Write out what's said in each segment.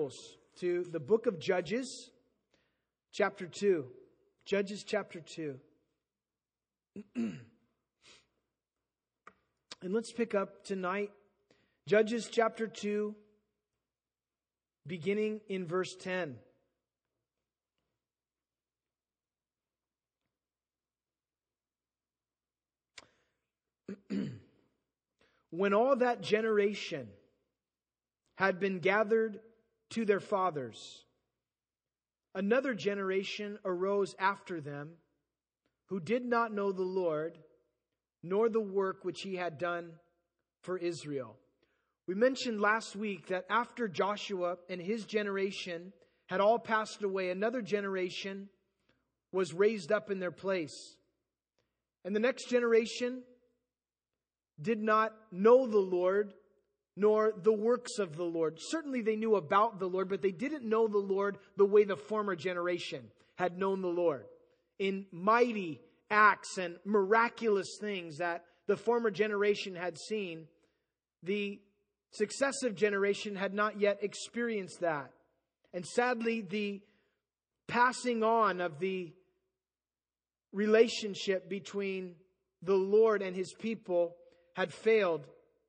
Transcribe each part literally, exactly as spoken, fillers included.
Bibles to the book of Judges, chapter two. Judges chapter two. And let's pick up tonight Judges chapter two, beginning in verse ten. When all that generation had been gathered to their fathers, another generation arose after them who did not know the Lord, nor the work which he had done for Israel. We mentioned last week that after Joshua and his generation had all passed away, another generation was raised up in their place. And the next generation did not know the Lord, nor the works of the Lord. Certainly they knew about the Lord, but they didn't know the Lord the way the former generation had known the Lord. In mighty acts and miraculous things that the former generation had seen, the successive generation had not yet experienced that. And sadly, the passing on of the relationship between the Lord and His people had failed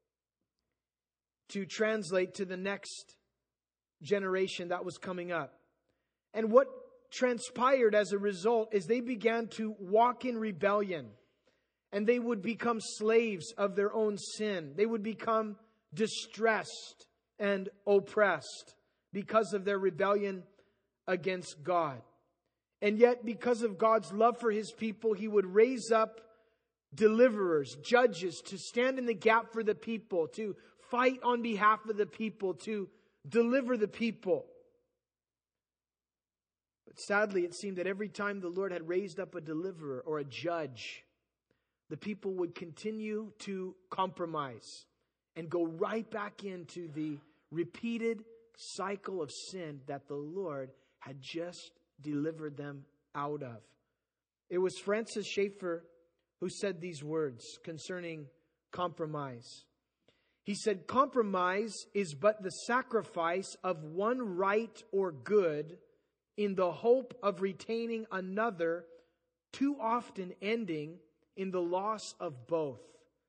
to translate to the next generation that was coming up. And what transpired as a result is they began to walk in rebellion, and they would become slaves of their own sin. They would become distressed and oppressed because of their rebellion against God. And yet, because of God's love for His people, He would raise up deliverers, judges, to stand in the gap for the people, to fight on behalf of the people, to deliver the people. But sadly, it seemed that every time the Lord had raised up a deliverer or a judge, the people would continue to compromise and go right back into the repeated cycle of sin that the Lord had just delivered them out of. It was Francis Schaeffer who said these words concerning compromise. He said, "Compromise is but the sacrifice of one right or good in the hope of retaining another, too often ending in the loss of both.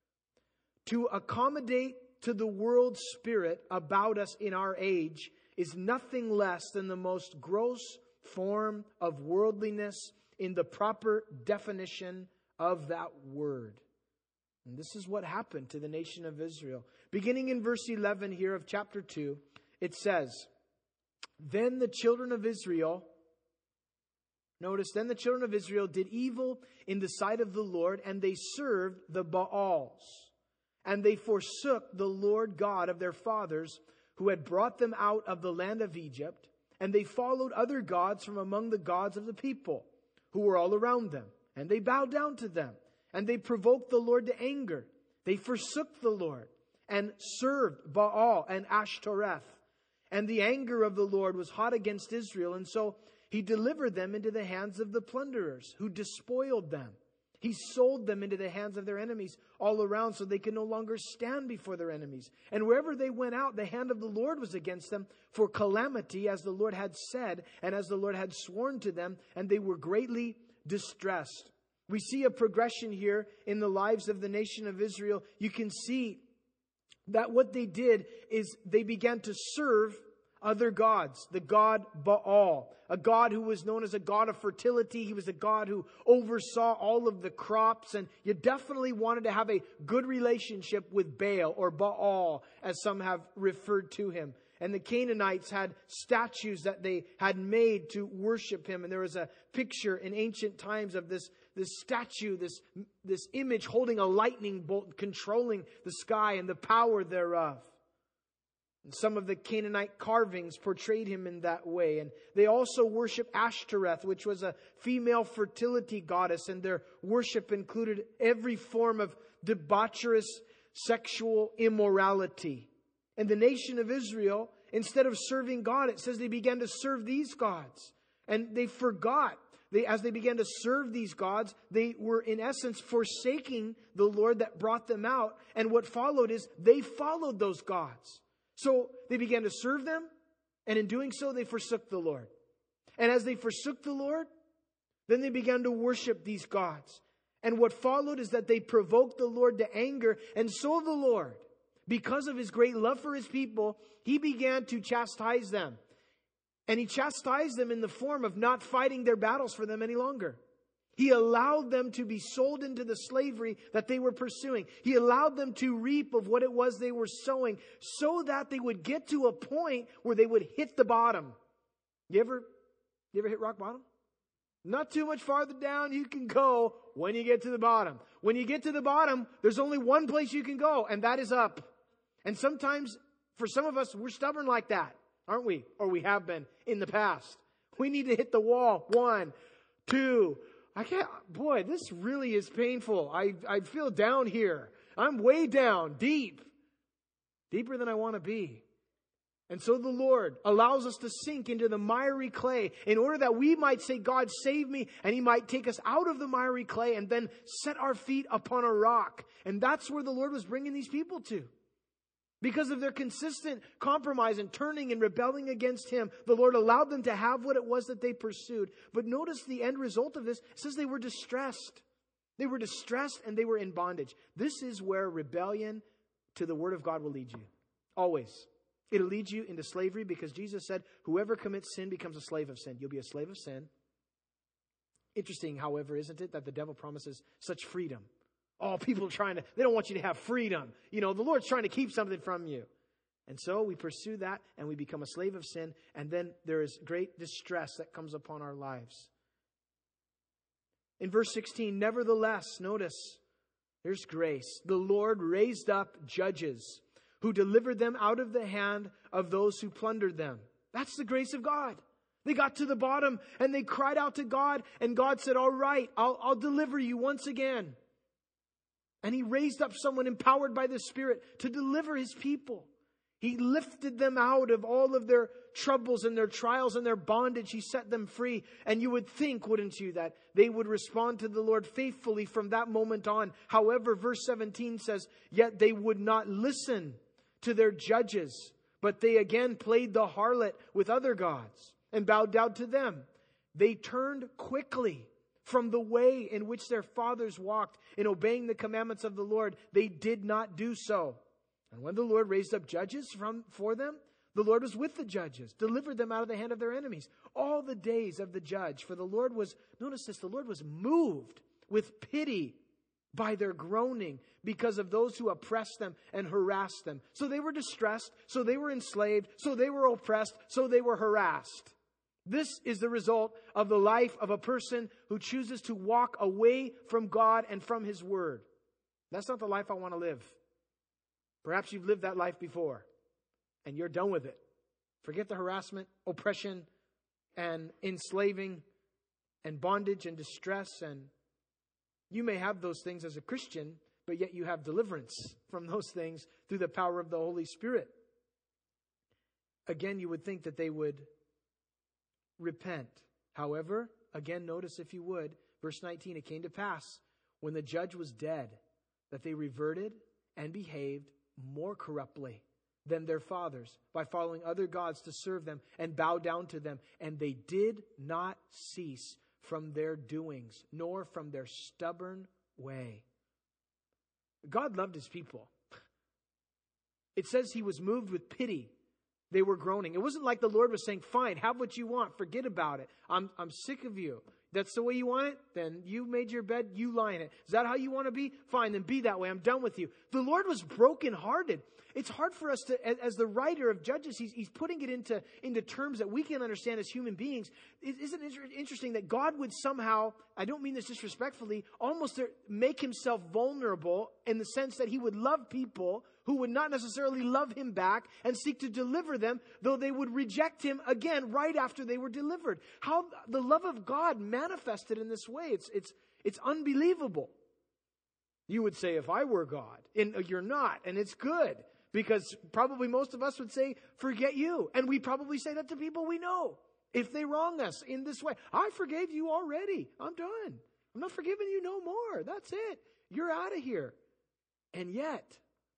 To accommodate to the world's spirit about us in our age is nothing less than the most gross form of worldliness in the proper definition of that word." And this is what happened to the nation of Israel. Beginning in verse eleven here of chapter two, it says, Then the children of Israel, notice, then the children of Israel did evil in the sight of the Lord, and they served the Baals. And they forsook the Lord God of their fathers, who had brought them out of the land of Egypt. And they followed other gods from among the gods of the people, who were all around them. And they bowed down to them. And they provoked the Lord to anger. They forsook the Lord and served Baal and Ashtoreth. And the anger of the Lord was hot against Israel. And so He delivered them into the hands of the plunderers, who despoiled them. He sold them into the hands of their enemies all around, so they could no longer stand before their enemies. And wherever they went out, the hand of the Lord was against them for calamity, as the Lord had said, and as the Lord had sworn to them, and they were greatly distressed. We see a progression here in the lives of the nation of Israel. You can see that what they did is they began to serve other gods. The god Baal, a god who was known as a god of fertility. He was a god who oversaw all of the crops. And you definitely wanted to have a good relationship with Baal, or Baal, as some have referred to him. And the Canaanites had statues that they had made to worship him. And there was a picture in ancient times of this, this statue, this, this image holding a lightning bolt, controlling the sky and the power thereof. And some of the Canaanite carvings portrayed him in that way. And they also worship Ashtoreth, which was a female fertility goddess. And their worship included every form of debaucherous sexual immorality. And the nation of Israel, instead of serving God, it says they began to serve these gods. And they forgot. They, as they began to serve these gods, they were in essence forsaking the Lord that brought them out. And what followed is they followed those gods. So they began to serve them, And in doing so, they forsook the Lord. And as they forsook the Lord, then they began to worship these gods. And what followed is that they provoked the Lord to anger. And so the Lord, because of His great love for His people, He began to chastise them. And He chastised them in the form of not fighting their battles for them any longer. He allowed them to be sold into the slavery that they were pursuing. He allowed them to reap of what it was they were sowing, so that they would get to a point where they would hit the bottom. You ever, you ever hit rock bottom? Not too much farther down you can go when you get to the bottom. When you get to the bottom, there's only one place you can go, and that is up. And sometimes, for some of us, we're stubborn like that, aren't we? Or we have been in the past. We need to hit the wall. One, two, I can't, boy, this really is painful. I, I feel down here. I'm way down, deep. Deeper than I want to be. And so the Lord allows us to sink into the miry clay in order that we might say, God, save me. And He might take us out of the miry clay and then set our feet upon a rock. And that's where the Lord was bringing these people to. Because of their consistent compromise and turning and rebelling against Him, the Lord allowed them to have what it was that they pursued. But notice the end result of this. It says they were distressed. They were distressed and they were in bondage. This is where rebellion to the Word of God will lead you. Always. It'll lead you into slavery, because Jesus said, whoever commits sin becomes a slave of sin. You'll be a slave of sin. Interesting, however, isn't it, that the devil promises such freedom? Oh, people are trying to, they don't want you to have freedom. You know, the Lord's trying to keep something from you. And so we pursue that and we become a slave of sin. And then there is great distress that comes upon our lives. In verse sixteen, nevertheless, notice, there's grace. The Lord raised up judges who delivered them out of the hand of those who plundered them. That's the grace of God. They got to the bottom and they cried out to God. And God said, all right, I'll, I'll deliver you once again. And He raised up someone empowered by the Spirit to deliver His people. He lifted them out of all of their troubles and their trials and their bondage. He set them free. And you would think, wouldn't you, that they would respond to the Lord faithfully from that moment on. However, verse seventeen says, yet they would not listen to their judges, but they again played the harlot with other gods and bowed down to them. They turned quickly from the way in which their fathers walked in obeying the commandments of the Lord. They did not do so. And when the Lord raised up judges from for them, the Lord was with the judges, delivered them out of the hand of their enemies all the days of the judge. For the Lord was, notice this, the Lord was moved with pity by their groaning because of those who oppressed them and harassed them. So they were distressed, so they were enslaved, so they were oppressed, so they were harassed. This is the result of the life of a person who chooses to walk away from God and from His Word. That's not the life I want to live. Perhaps you've lived that life before and you're done with it. Forget the harassment, oppression, and enslaving and bondage and distress. And you may have those things as a Christian, but yet you have deliverance from those things through the power of the Holy Spirit. Again, you would think that they would repent. However, again, notice if you would, verse nineteen, it came to pass when the judge was dead that they reverted and behaved more corruptly than their fathers by following other gods to serve them and bow down to them. And they did not cease from their doings, nor from their stubborn way. God loved His people. It says He was moved with pity. They were groaning. It wasn't like the Lord was saying, fine, have what you want. Forget about it. I'm, I'm sick of you. That's the way you want it? Then you made your bed, you lie in it. Is that how you want to be? Fine, then be that way. I'm done with you. The Lord was brokenhearted. It's hard for us to, as, as the writer of Judges, he's, he's putting it into, into terms that we can understand as human beings. It, isn't it interesting that God would somehow, I don't mean this disrespectfully, almost make Himself vulnerable in the sense that He would love people who would not necessarily love Him back and seek to deliver them, though they would reject Him again right after they were delivered. How the love of God manifested in this way, it's, it's, it's unbelievable. You would say, if I were God, and you're not, and it's good. Because probably most of us would say, forget you. And we probably say that to people we know. If they wrong us in this way. I forgave you already. I'm done. I'm not forgiving you no more. That's it. You're out of here. And yet,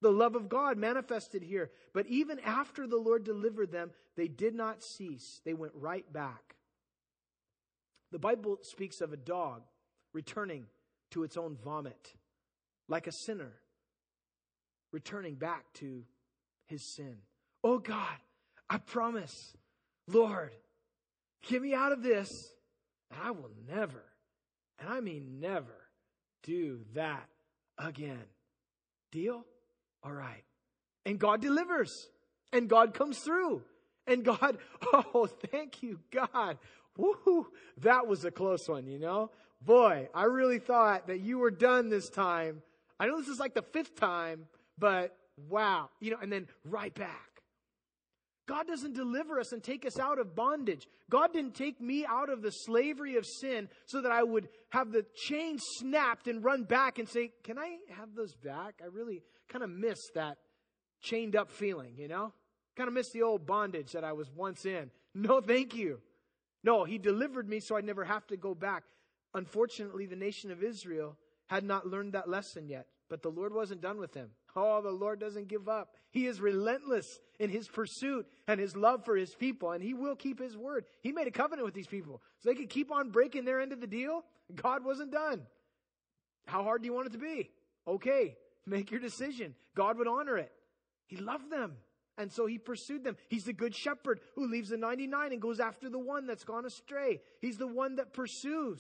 The love of God manifested here. But even after the Lord delivered them, they did not cease. They went right back. The Bible speaks of a dog returning to its own vomit, like a sinner returning back to his sin. Oh God, I promise, Lord, get me out of this, and I will never, and I mean never, do that again. Deal? All right. And God delivers. And God comes through. And God, oh, thank you, God. Woohoo. That was a close one, you know. Boy, I really thought that you were done this time. I know this is like the fifth time, but wow. You know, and then right back. God doesn't deliver us and take us out of bondage. God didn't take me out of the slavery of sin so that I would have the chain snapped and run back and say, can I have those back? I really kind of miss that chained up feeling, you know? Kind of miss the old bondage that I was once in. No, thank you. No, he delivered me so I'd never have to go back. Unfortunately, the nation of Israel had not learned that lesson yet. But the Lord wasn't done with them. Oh, the Lord doesn't give up. He is relentless in his pursuit and his love for his people. And he will keep his word. He made a covenant with these people so they could keep on breaking their end of the deal. God wasn't done. How hard do you want it to be? Okay, make your decision. God would honor it. He loved them. And so he pursued them. He's the good shepherd who leaves the ninety-nine and goes after the one that's gone astray. He's the one that pursues.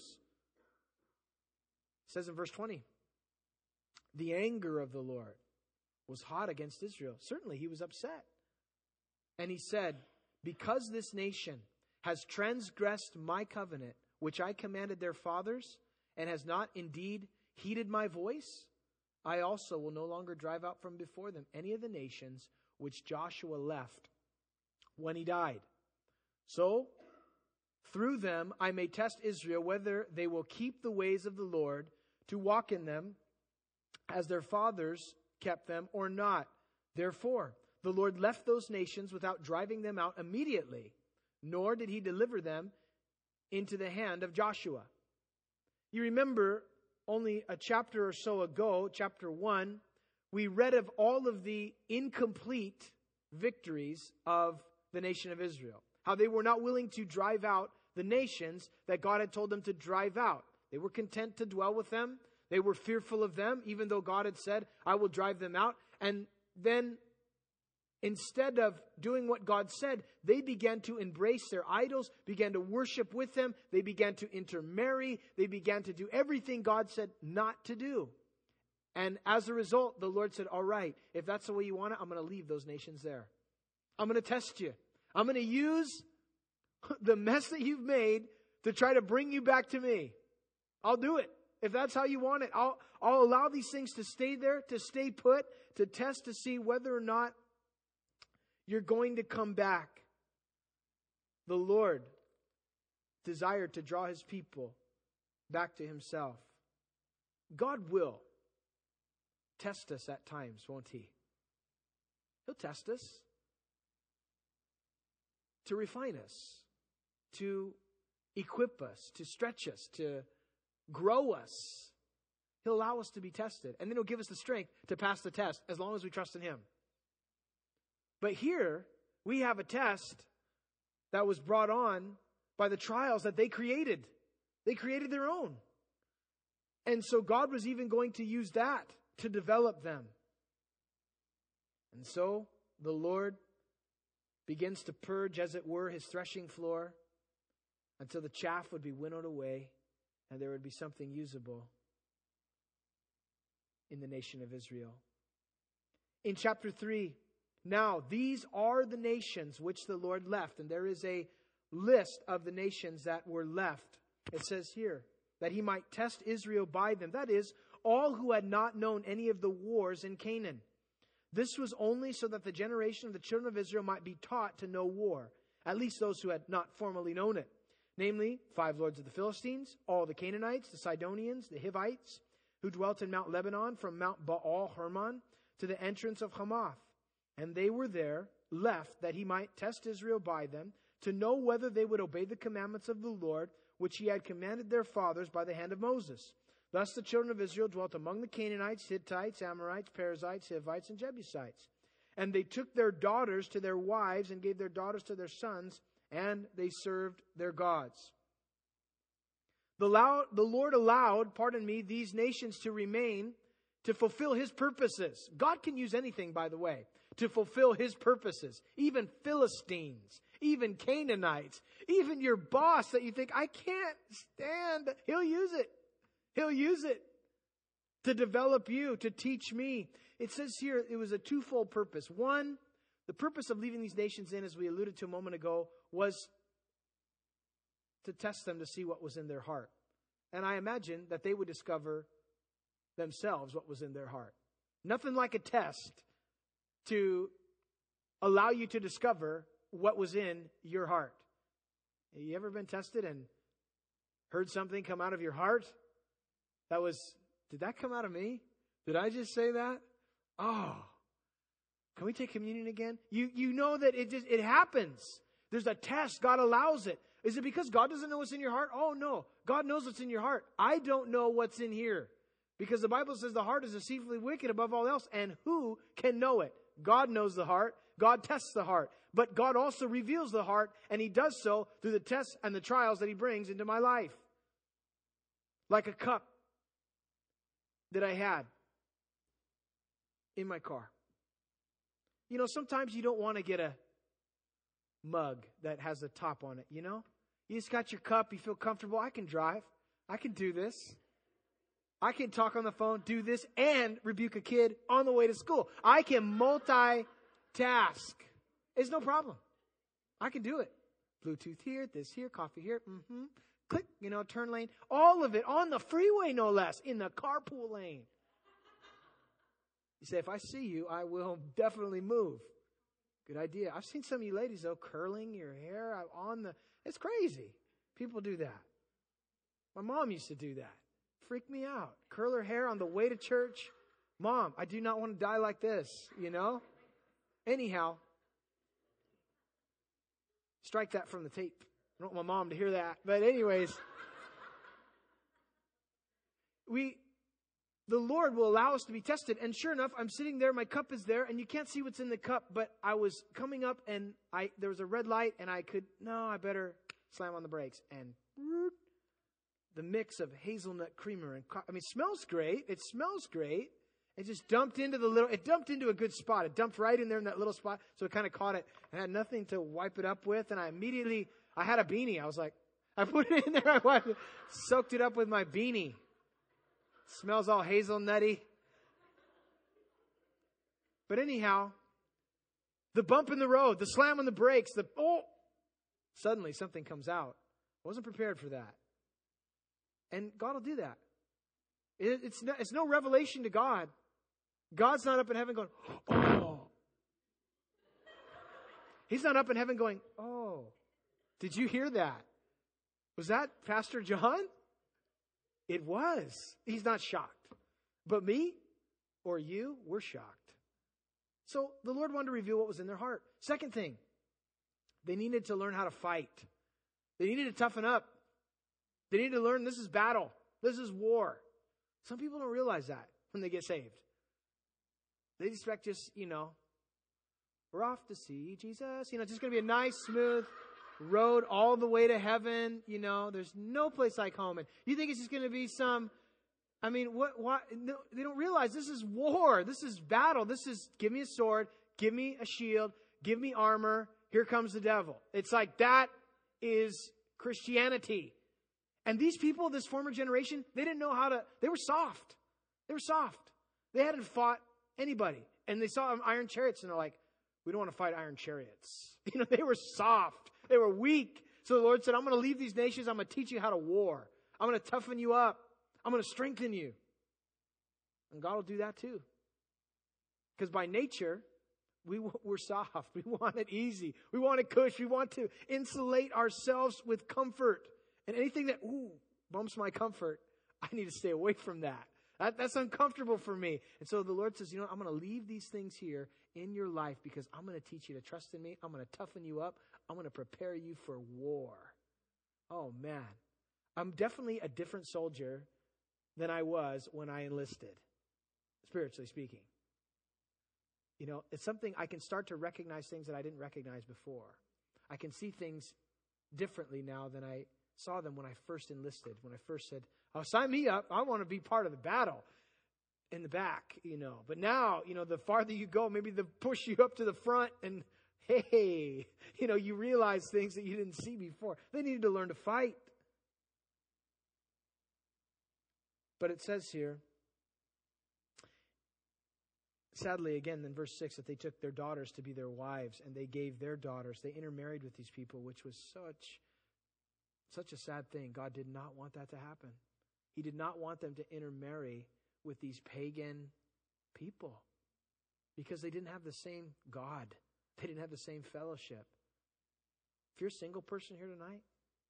It says in verse twenty, the anger of the Lord was hot against Israel. Certainly he was upset. And he said, because this nation has transgressed my covenant, which I commanded their fathers, and has not indeed heeded my voice, I also will no longer drive out from before them any of the nations which Joshua left when he died. So, through them I may test Israel whether they will keep the ways of the Lord to walk in them as their fathers kept them or not. Therefore, the Lord left those nations without driving them out immediately, nor did he deliver them into the hand of Joshua. You remember only a chapter or so ago, chapter one, we read of all of the incomplete victories of the nation of Israel. How they were not willing to drive out the nations that God had told them to drive out. They were content to dwell with them. They were fearful of them, even though God had said, I will drive them out. And then, instead of doing what God said, they began to embrace their idols, began to worship with them. They began to intermarry. They began to do everything God said not to do. And as a result, the Lord said, all right, if that's the way you want it, I'm going to leave those nations there. I'm going to test you. I'm going to use the mess that you've made to try to bring you back to me. I'll do it. If that's how you want it, I'll, I'll allow these things to stay there, to stay put, to test to see whether or not you're going to come back. The Lord desired to draw his people back to himself. God will test us at times, won't he? He'll test us to refine us, to equip us, to stretch us, to grow us. He'll allow us to be tested. And then he'll give us the strength to pass the test as long as we trust in him. But here, we have a test that was brought on by the trials that they created. They created their own. And so God was even going to use that to develop them. And so the Lord begins to purge, as it were, his threshing floor until the chaff would be winnowed away and there would be something usable in the nation of Israel. In chapter three, now these are the nations which the Lord left. And there is a list of the nations that were left. It says here that he might test Israel by them. That is, all who had not known any of the wars in Canaan. This was only so that the generation of the children of Israel might be taught to know war, at least those who had not formally known it. Namely, five lords of the Philistines, all the Canaanites, the Sidonians, the Hivites, who dwelt in Mount Lebanon, from Mount Baal Hermon to the entrance of Hamath. And they were there, left, that he might test Israel by them, to know whether they would obey the commandments of the Lord, which he had commanded their fathers by the hand of Moses. Thus the children of Israel dwelt among the Canaanites, Hittites, Amorites, Perizzites, Hivites, and Jebusites. And they took their daughters to their wives and gave their daughters to their sons, and they served their gods. The, loud, the Lord allowed, pardon me, these nations to remain to fulfill His purposes. God can use anything, by the way, to fulfill His purposes. Even Philistines, even Canaanites, even your boss that you think, I can't stand, He'll use it. He'll use it to develop you, to teach me. It says here it was a twofold purpose. One, the purpose of leaving these nations in, as we alluded to a moment ago, was to test them to see what was in their heart. And I imagine that they would discover themselves what was in their heart. Nothing like a test to allow you to discover what was in your heart. Have you ever been tested and heard something come out of your heart? That was, did that come out of me? Did I just say that? Oh, can we take communion again? You you know that it just, it happens. There's a test. God allows it. Is it because God doesn't know what's in your heart? Oh, no. God knows what's in your heart. I don't know what's in here. Because the Bible says the heart is deceitfully wicked above all else. And who can know it? God knows the heart. God tests the heart. But God also reveals the heart. And He does so through the tests and the trials that He brings into my life. Like a cup that I had in my car. You know, sometimes you don't want to get a mug that has a top on it, you know? You just got your cup, you feel comfortable. I can drive. I can do this. I can talk on the phone, do this, and rebuke a kid on the way to school. I can multitask. It's no problem. I can do it. Bluetooth here, this here, coffee here, mm-hmm. Click, you know, turn lane. All of it on the freeway, no less, in the carpool lane. You say, if I see you, I will definitely move. Good idea. I've seen some of you ladies, though, curling your hair on the... It's crazy. People do that. My mom used to do that. Freak me out. Curl her hair on the way to church. Mom, I do not want to die like this, you know? Anyhow, strike that from the tape. I don't want my mom to hear that. But anyways, we... The Lord will allow us to be tested. And sure enough, I'm sitting there, my cup is there, and you can't see what's in the cup, but I was coming up and I there was a red light and I could, no, I better slam on the brakes. And whoop, the mix of hazelnut creamer and co- I mean, it smells great. It smells great. It just dumped into the little, it dumped into a good spot. It dumped right in there in that little spot. So it kind of caught it. I had nothing to wipe it up with. And I immediately, I had a beanie. I was like, I put it in there. I wiped it, soaked it up with my beanie. Smells all hazelnutty. But anyhow, the bump in the road, the slam on the brakes, the, oh, suddenly something comes out. I wasn't prepared for that. And God will do that. It, it's, no, it's no revelation to God. God's not up in heaven going, oh. He's not up in heaven going, oh, did you hear that? Was that Pastor John? It was. He's not shocked. But me or you, we're shocked. So the Lord wanted to reveal what was in their heart. Second thing, they needed to learn how to fight. They needed to toughen up. They needed to learn this is battle. This is war. Some people don't realize that when they get saved. They expect just, you know, we're off to see Jesus. You know, it's just going to be a nice, smooth road all the way to heaven. You know, there's no place like home. And you think it's just going to be some, I mean, what, what, no, they don't realize this is war. This is battle. This is, give me a sword, give me a shield, give me armor. Here comes the devil. It's like that is Christianity. And these people, this former generation, they didn't know how to, they were soft. They were soft. They hadn't fought anybody. And they saw iron chariots and they're like, we don't want to fight iron chariots. You know, they were soft. They were weak. So the Lord said, I'm going to leave these nations. I'm going to teach you how to war. I'm going to toughen you up. I'm going to strengthen you. And God will do that too. Because by nature, we, we're soft. We want it easy. We want it cush. We want to insulate ourselves with comfort. And anything that, ooh, bumps my comfort, I need to stay away from that. that. That's uncomfortable for me. And so the Lord says, you know, I'm going to leave these things here in your life because I'm going to teach you to trust in me. I'm going to toughen you up. I'm going to prepare you for war. Oh, man. I'm definitely a different soldier than I was when I enlisted, spiritually speaking. You know, it's something I can start to recognize things that I didn't recognize before. I can see things differently now than I saw them when I first enlisted, when I first said, oh, sign me up. I want to be part of the battle in the back, you know. But now, you know, the farther you go, maybe they push you up to the front and, hey, you know, you realize things that you didn't see before. They needed to learn to fight. But it says here, sadly, again, in verse six, that they took their daughters to be their wives, and they gave their daughters. They intermarried with these people, which was such, such a sad thing. God did not want that to happen. He did not want them to intermarry with these pagan people because they didn't have the same God. They didn't have the same fellowship. If you're a single person here tonight,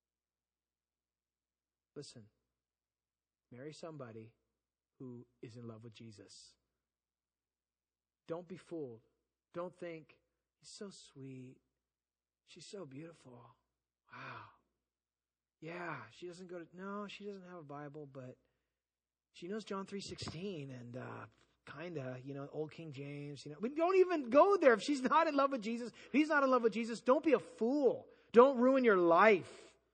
listen, marry somebody who is in love with Jesus. Don't be fooled. Don't think, he's so sweet. She's so beautiful. Wow. Yeah, she doesn't go to, no, she doesn't have a Bible, but she knows John three sixteen and uh, kind of, you know, Old King James. You know, we don't even go there. If she's not in love with Jesus, if he's not in love with Jesus, don't be a fool. Don't ruin your life.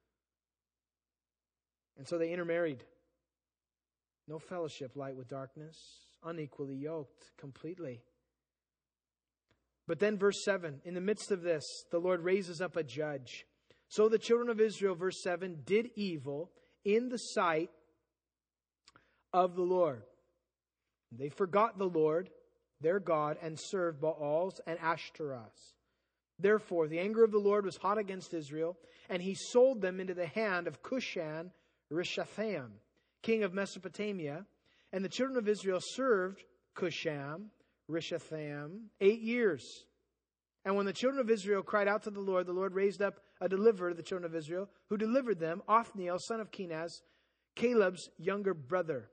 And so they intermarried. No fellowship, light with darkness, unequally yoked completely. But then verse seven, in the midst of this, the Lord raises up a judge. So the children of Israel, verse seven, did evil in the sight of the Lord. They forgot the Lord, their God, and served Baals and Ashtaroths. Therefore, the anger of the Lord was hot against Israel, and he sold them into the hand of Cushan Rishathaim, king of Mesopotamia. And the children of Israel served Cushan Rishathaim eight years. And when the children of Israel cried out to the Lord, the Lord raised up a deliverer to the children of Israel, who delivered them, Othniel, son of Kenaz, Caleb's younger brother.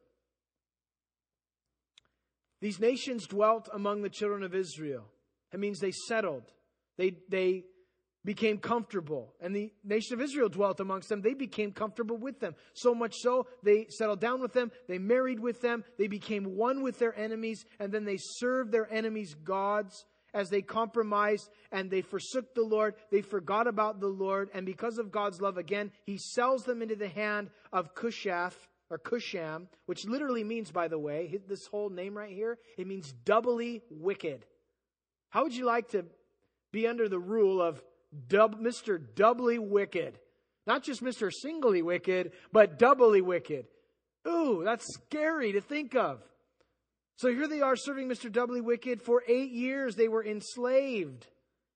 These nations dwelt among the children of Israel. It means they settled. They, they became comfortable. And the nation of Israel dwelt amongst them. They became comfortable with them. So much so, they settled down with them. They married with them. They became one with their enemies. And then they served their enemies' gods as they compromised and they forsook the Lord. They forgot about the Lord. And because of God's love, again, he sells them into the hand of Cushath, or Cusham, which literally means, by the way, this whole name right here, it means doubly wicked. How would you like to be under the rule of dub, Mister Doubly Wicked? Not just Mister Singly Wicked, but doubly wicked. Ooh, that's scary to think of. So here they are serving Mister Doubly Wicked. For eight years they were enslaved.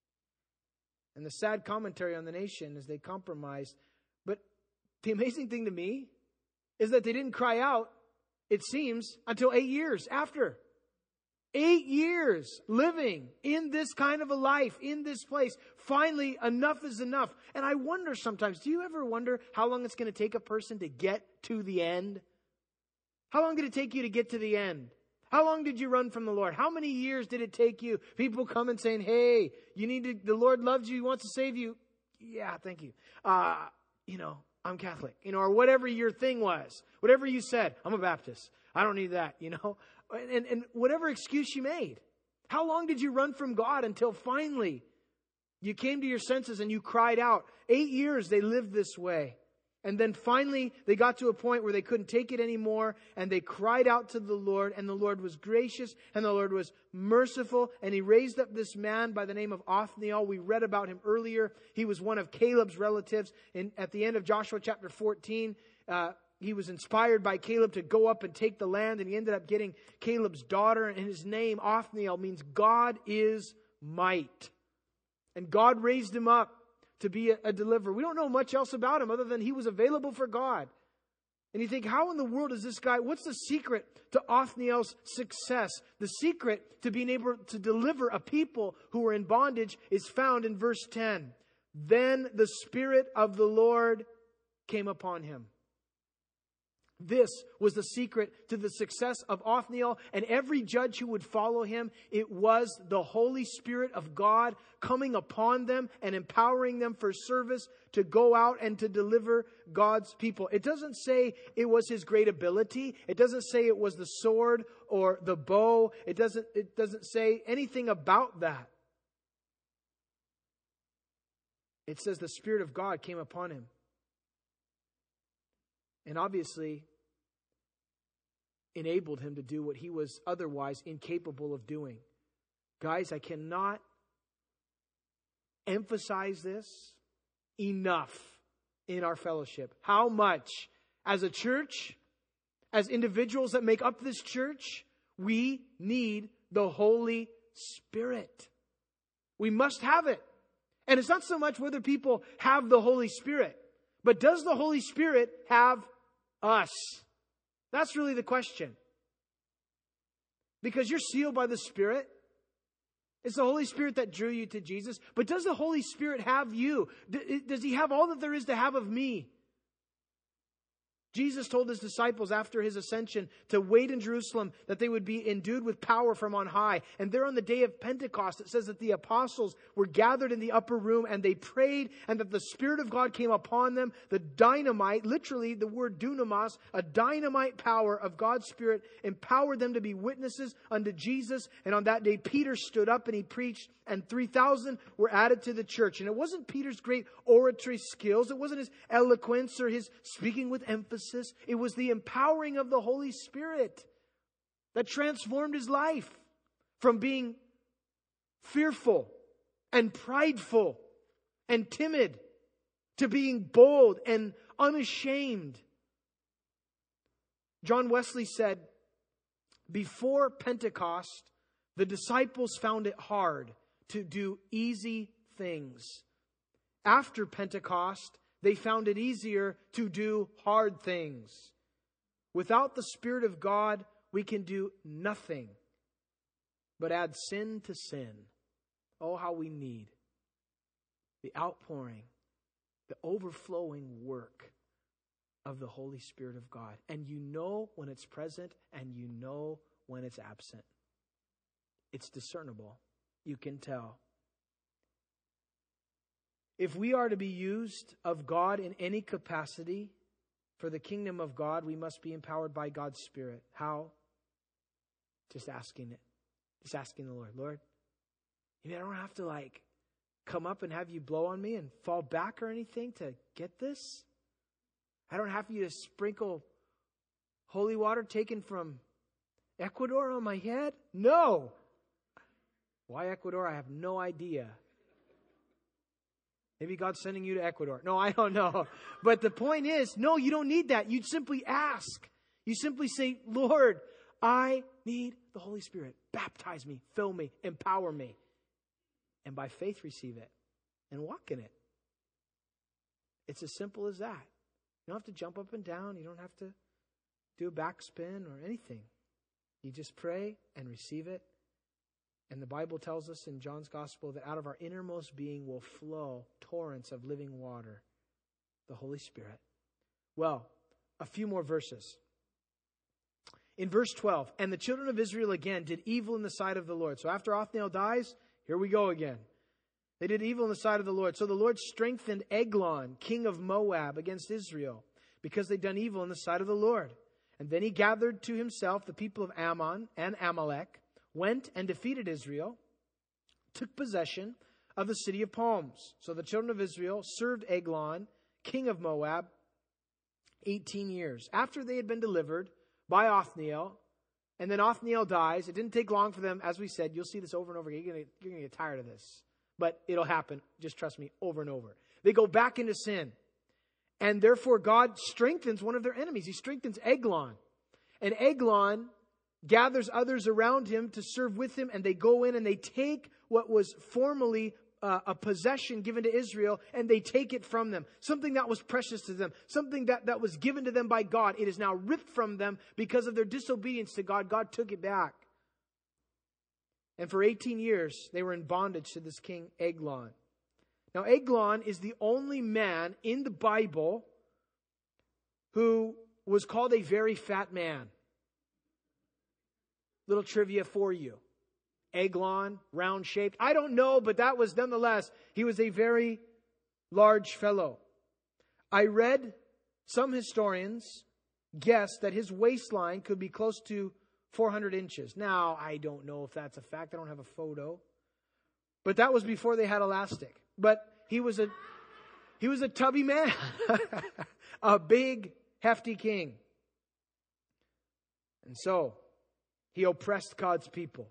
And the sad commentary on the nation is they compromised. But the amazing thing to me is that they didn't cry out, it seems, until eight years after. Eight years living in this kind of a life, in this place. Finally, enough is enough. And I wonder sometimes, do you ever wonder how long it's going to take a person to get to the end? How long did it take you to get to the end? How long did you run from the Lord? How many years did it take you? People come and saying, hey, you need to, the Lord loves you, he wants to save you. Yeah, thank you. Uh, you know, I'm Catholic, you know, or whatever your thing was, whatever you said. I'm a Baptist. I don't need that, you know, and, and whatever excuse you made. How long did you run from God until finally you came to your senses and you cried out? Eight years they lived this way. And then finally they got to a point where they couldn't take it anymore and they cried out to the Lord, and the Lord was gracious and the Lord was merciful, and he raised up this man by the name of Othniel. We read about him earlier. He was one of Caleb's relatives. And at the end of Joshua chapter fourteen, uh, he was inspired by Caleb to go up and take the land, and he ended up getting Caleb's daughter, and his name, Othniel, means God is might. And God raised him up to be a, a deliverer. We don't know much else about him other than he was available for God. And you think, how in the world is this guy, what's the secret to Othniel's success? The secret to being able to deliver a people who were in bondage is found in verse ten. Then the Spirit of the Lord came upon him. This was the secret to the success of Othniel and every judge who would follow him. It was the Holy Spirit of God coming upon them and empowering them for service to go out and to deliver God's people. It doesn't say it was his great ability. It doesn't say it was the sword or the bow. It doesn't, it doesn't say anything about that. It says the Spirit of God came upon him. And obviously enabled him to do what he was otherwise incapable of doing. Guys, I cannot emphasize this enough in our fellowship. How much, as a church, as individuals that make up this church, we need the Holy Spirit. We must have it. And it's not so much whether people have the Holy Spirit, but does the Holy Spirit have us? That's really the question. Because you're sealed by the Spirit. It's the Holy Spirit that drew you to Jesus. But does the Holy Spirit have you? Does he have all that there is to have of me? Jesus told his disciples after his ascension to wait in Jerusalem that they would be endued with power from on high. And there on the day of Pentecost, it says that the apostles were gathered in the upper room and they prayed and that the Spirit of God came upon them. The dynamite, literally the word dunamis, a dynamite power of God's Spirit empowered them to be witnesses unto Jesus. And on that day, Peter stood up and he preached and three thousand were added to the church. And it wasn't Peter's great oratory skills. It wasn't his eloquence or his speaking with emphasis. It was the empowering of the Holy Spirit that transformed his life from being fearful and prideful and timid to being bold and unashamed. John Wesley said, before Pentecost, the disciples found it hard to do easy things. After Pentecost, they found it easier to do hard things. Without the Spirit of God, we can do nothing but add sin to sin. Oh, how we need the outpouring, the overflowing work of the Holy Spirit of God. And you know when it's present and you know when it's absent. It's discernible. You can tell. If we are to be used of God in any capacity for the kingdom of God, we must be empowered by God's Spirit. How? Just asking it. Just asking the Lord, Lord, you know, I don't have to like come up and have you blow on me and fall back or anything to get this. I don't have you to sprinkle holy water taken from Ecuador on my head. No. Why Ecuador? I have no idea. Maybe God's sending you to Ecuador. No, I don't know. But the point is, no, you don't need that. You simply ask. You simply say, Lord, I need the Holy Spirit. Baptize me, fill me, empower me. And by faith receive it and walk in it. It's as simple as that. You don't have to jump up and down. You don't have to do a backspin or anything. You just pray and receive it. And the Bible tells us in John's Gospel that out of our innermost being will flow torrents of living water, the Holy Spirit. Well, a few more verses. In verse twelve, and the children of Israel again did evil in the sight of the Lord. So after Othniel dies, here we go again. They did evil in the sight of the Lord. So the Lord strengthened Eglon, king of Moab, against Israel, because they'd done evil in the sight of the Lord. And then he gathered to himself the people of Ammon and Amalek, went and defeated Israel, took possession of the city of palms. So the children of Israel served Eglon, king of Moab, eighteen years. After they had been delivered by Othniel, and then Othniel dies, it didn't take long for them, as we said, you'll see this over and over again. You're going you're to get tired of this. But it'll happen, just trust me, over and over. They go back into sin. And therefore God strengthens one of their enemies. He strengthens Eglon. And Eglon gathers others around him to serve with him, and they go in and they take what was formerly uh, a possession given to Israel, and they take it from them. Something that was precious to them, something that, that was given to them by God. It is now ripped from them because of their disobedience to God. God took it back. And for eighteen years, they were in bondage to this king Eglon. Now, Eglon is the only man in the Bible who was called a very fat man. Little trivia for you. Eglon, round-shaped. I don't know, but that was nonetheless, he was a very large fellow. I read some historians guess that his waistline could be close to four hundred inches. Now, I don't know if that's a fact. I don't have a photo. But that was before they had elastic. But he was a he was a tubby man. A big, hefty king. And so, he oppressed God's people.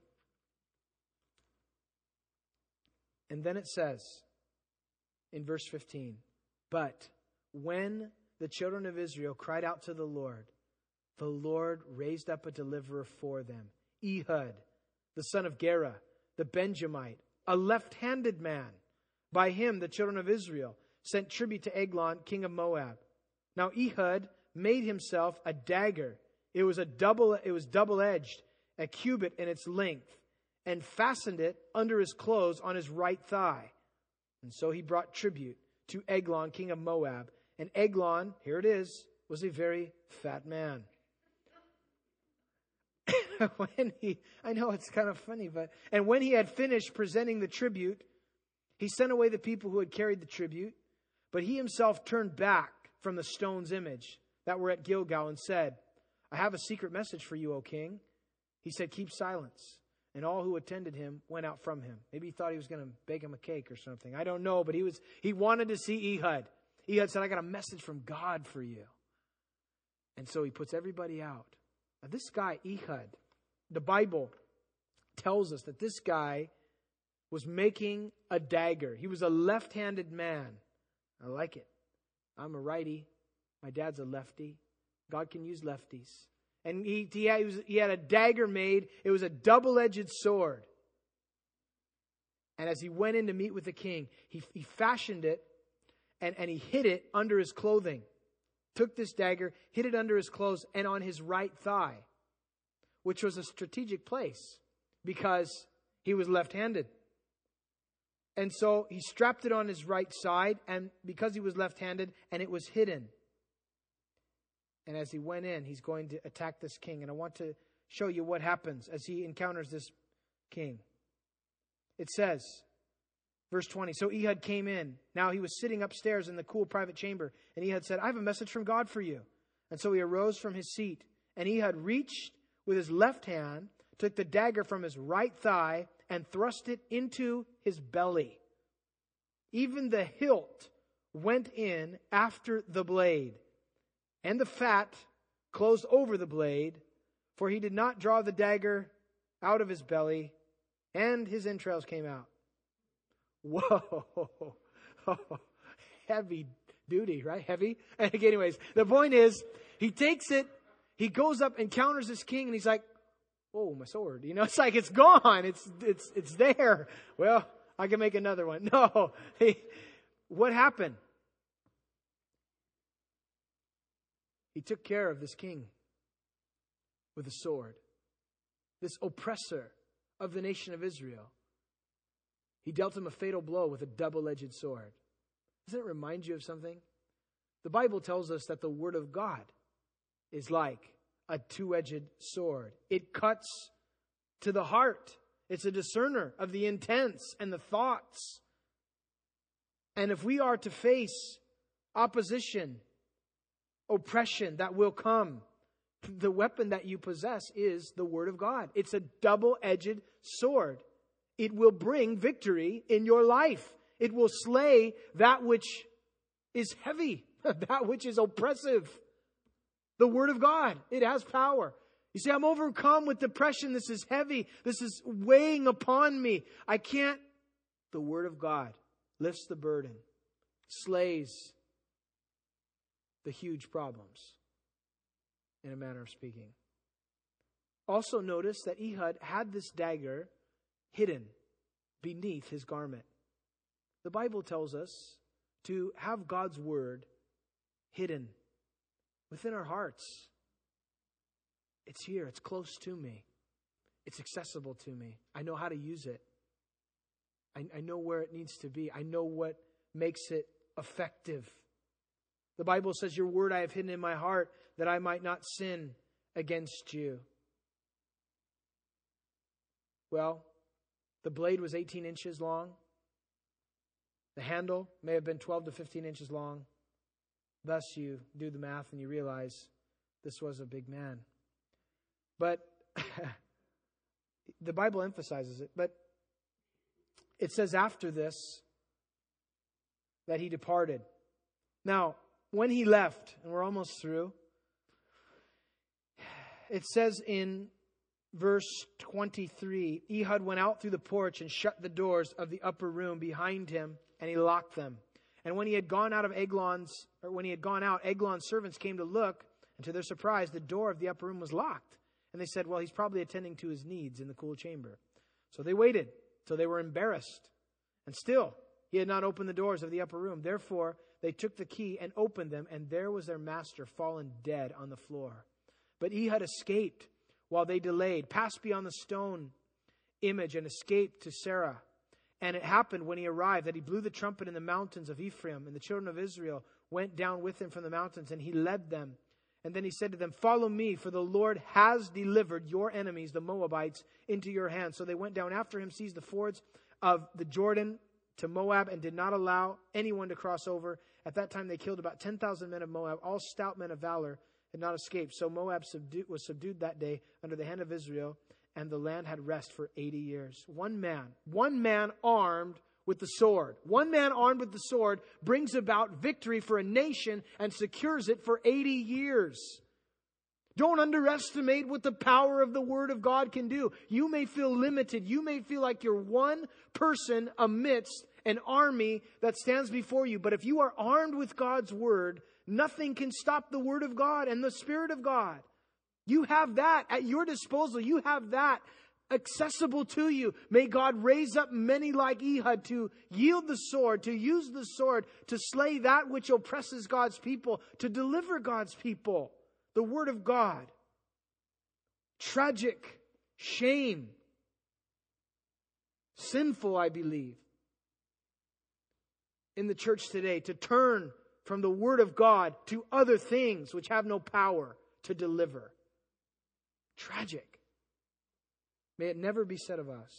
And then it says in verse fifteen, but when the children of Israel cried out to the Lord, the Lord raised up a deliverer for them, Ehud, the son of Gera, the Benjamite, a left-handed man. By him, the children of Israel sent tribute to Eglon, king of Moab. Now Ehud made himself a dagger. It was a double, it was double-edged, a cubit in its length, and fastened it under his clothes on his right thigh. And so he brought tribute to Eglon, king of Moab. And Eglon, here it is, was a very fat man. when he, I know it's kind of funny, but, and when he had finished presenting the tribute, he sent away the people who had carried the tribute, but he himself turned back from the stone's image that were at Gilgal and said, I have a secret message for you, O king. He said, keep silence. And all who attended him went out from him. Maybe he thought he was going to bake him a cake or something. I don't know, but he was he wanted to see Ehud. Ehud said, I got a message from God for you. And so he puts everybody out. Now this guy, Ehud, the Bible tells us that this guy was making a dagger. He was a left-handed man. I like it. I'm a righty. My dad's a lefty. God can use lefties. And he, he, had, he, was, he had a dagger made. It was a double-edged sword. And as he went in to meet with the king, he, he fashioned it and, and he hid it under his clothing. Took this dagger, hid it under his clothes and on his right thigh, which was a strategic place because he was left-handed. And so he strapped it on his right side, and because he was left-handed, and it was hidden. And as he went in, he's going to attack this king. And I want to show you what happens as he encounters this king. It says, verse twenty, so Ehud came in. Now he was sitting upstairs in the cool private chamber. And Ehud said, I have a message from God for you. And so he arose from his seat. And Ehud reached with his left hand, took the dagger from his right thigh, and thrust it into his belly. Even the hilt went in after the blade, and the fat closed over the blade, for he did not draw the dagger out of his belly, and his entrails came out. Whoa. Heavy duty, right? Heavy. And anyways, the point is, he takes it, he goes up, encounters this king, and he's like, oh, my sword. You know, it's like it's gone. It's it's it's there. Well, I can make another one. No. He, what happened? He took care of this king with a sword. This oppressor of the nation of Israel. He dealt him a fatal blow with a double-edged sword. Doesn't it remind you of something? The Bible tells us that the Word of God is like a two-edged sword. It cuts to the heart. It's a discerner of the intents and the thoughts. And if we are to face opposition, oppression that will come, the weapon that you possess is the Word of God. It's a double-edged sword. It will bring victory in your life. It will slay that which is heavy, that which is oppressive. The Word of God, it has power. You say, I'm overcome with depression. This is heavy. This is weighing upon me. I can't. The Word of God lifts the burden, slays the huge problems, in a manner of speaking. Also notice that Ehud had this dagger hidden beneath his garment. The Bible tells us to have God's Word hidden within our hearts. It's here. It's close to me. It's accessible to me. I know how to use it. I, I know where it needs to be. I know what makes it effective. The Bible says, your word I have hidden in my heart that I might not sin against you. Well, the blade was eighteen inches long. The handle may have been twelve to fifteen inches long. Thus, you do the math and you realize this was a big man. But the Bible emphasizes it. But it says after this that he departed. Now, when he left, and we're almost through, it says in verse twenty-three, Ehud went out through the porch and shut the doors of the upper room behind him, and he locked them. And when he had gone out of Eglon's, or when he had gone out, Eglon's servants came to look, and to their surprise, the door of the upper room was locked. And they said, well, he's probably attending to his needs in the cool chamber. So they waited till they were embarrassed. And still, he had not opened the doors of the upper room. Therefore, they took the key and opened them, and there was their master fallen dead on the floor. But Ehud escaped while they delayed, passed beyond the stone image, and escaped to Sarah. And it happened when he arrived that he blew the trumpet in the mountains of Ephraim, and the children of Israel went down with him from the mountains, and he led them. And then he said to them, follow me, for the Lord has delivered your enemies, the Moabites, into your hands. So they went down after him, seized the fords of the Jordan to Moab, and did not allow anyone to cross over. At that time they killed about ten thousand men of Moab, all stout men of valor, had not escaped. So Moab subdued, was subdued that day under the hand of Israel, and the land had rest for eighty years. One man, one man armed with the sword. One man armed with the sword brings about victory for a nation and secures it for eighty years. Don't underestimate what the power of the Word of God can do. You may feel limited. You may feel like you're one person amidst an army that stands before you. But if you are armed with God's Word, nothing can stop the Word of God and the Spirit of God. You have that at your disposal. You have that accessible to you. May God raise up many like Ehud to yield the sword, to use the sword, to slay that which oppresses God's people, to deliver God's people. The Word of God. Tragic, shame, sinful, I believe, in the church today to turn from the Word of God to other things which have no power to deliver. Tragic. May it never be said of us.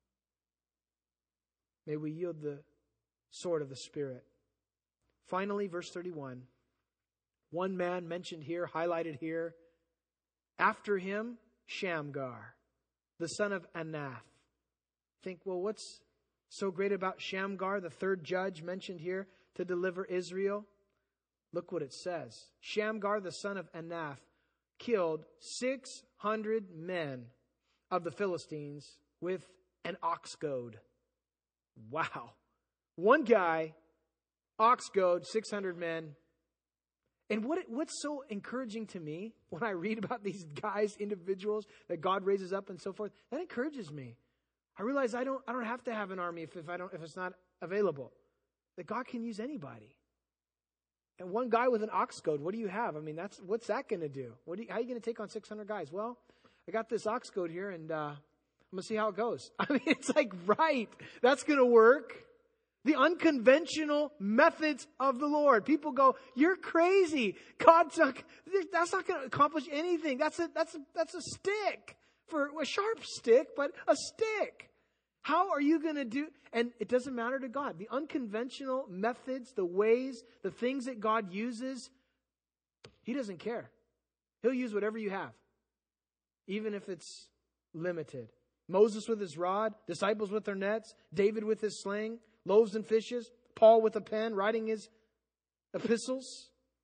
May we yield the sword of the Spirit. Finally, verse thirty-one. One man mentioned here, highlighted here. After him, Shamgar, the son of Anath. Think, well, what's so great about Shamgar, the third judge mentioned here to deliver Israel? Look what it says. Shamgar, the son of Anath, killed six hundred men of the Philistines with an ox goad. Wow. One guy, ox goad, six hundred men. And what what's so encouraging to me when I read about these guys, individuals that God raises up and so forth, that encourages me. I realize I don't I don't have to have an army if, if I don't if it's not available. That God can use anybody. And one guy with an ox goad, what do you have? I mean, that's what's that going to do? What do you, how are you going to take on six hundred guys? Well, I got this ox goad here, and uh, I'm going to see how it goes. I mean, it's like, right, that's going to work. The unconventional methods of the Lord. People go, you're crazy. God's not, that's not going to accomplish anything. That's a, that's a, that's a stick, for a sharp stick, but a stick. How are you going to do? And it doesn't matter to God. The unconventional methods, the ways, the things that God uses, He doesn't care. He'll use whatever you have, even if it's limited. Moses with his rod, disciples with their nets, David with his sling, loaves and fishes, Paul with a pen writing his epistles.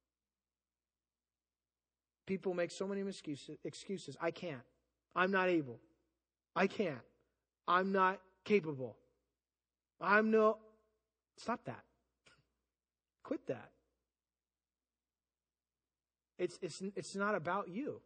People make so many excuses. excuses. I can't. I'm not able. I can't. I'm not capable. I'm no... Stop that. Quit that. It's, it's, it's not about you.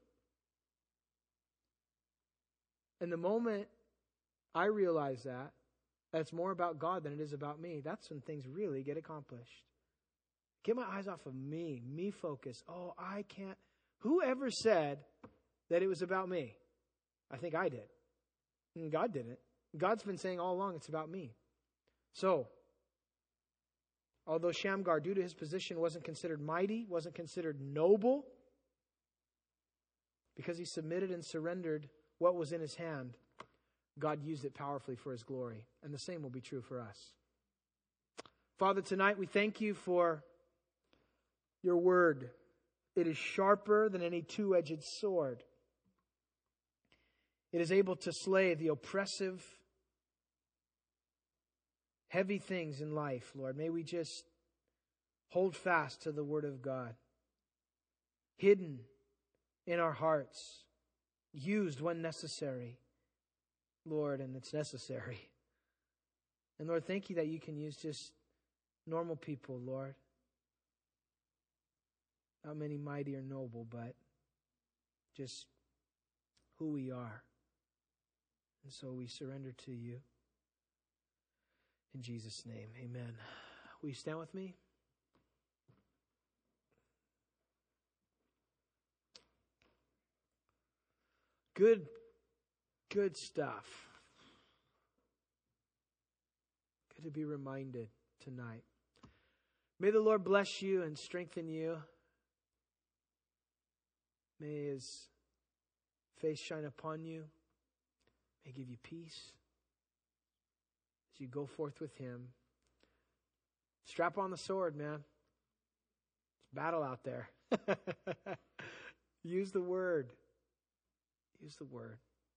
And the moment I realize that, that it's more about God than it is about me, that's when things really get accomplished. Get my eyes off of me, me focus. Oh, I can't. Whoever said that it was about me? I think I did. And God didn't. God's been saying all along it's about me. So, although Shamgar, due to his position, wasn't considered mighty, wasn't considered noble, because he submitted and surrendered what was in his hand, God used it powerfully for His glory. And the same will be true for us. Father, tonight we thank you for your word. It is sharper than any two-edged sword. It is able to slay the oppressive, heavy things in life, Lord. May we just hold fast to the word of God, hidden in our hearts, used when necessary, Lord, and it's necessary. And Lord, thank you that you can use just normal people, Lord. Not many mighty or noble, but just who we are. And so we surrender to you. In Jesus' name, amen. Will you stand with me? Good, good stuff. Good to be reminded tonight. May the Lord bless you and strengthen you. May His face shine upon you. May He give you peace as you go forth with Him. Strap on the sword, man. It's battle out there. Use the word. Use the word.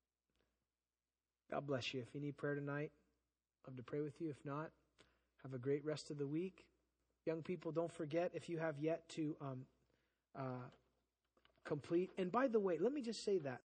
God bless you. If you need prayer tonight, I'd love to pray with you. If not, have a great rest of the week. Young people, don't forget if you have yet to um, uh, complete. And by the way, let me just say that.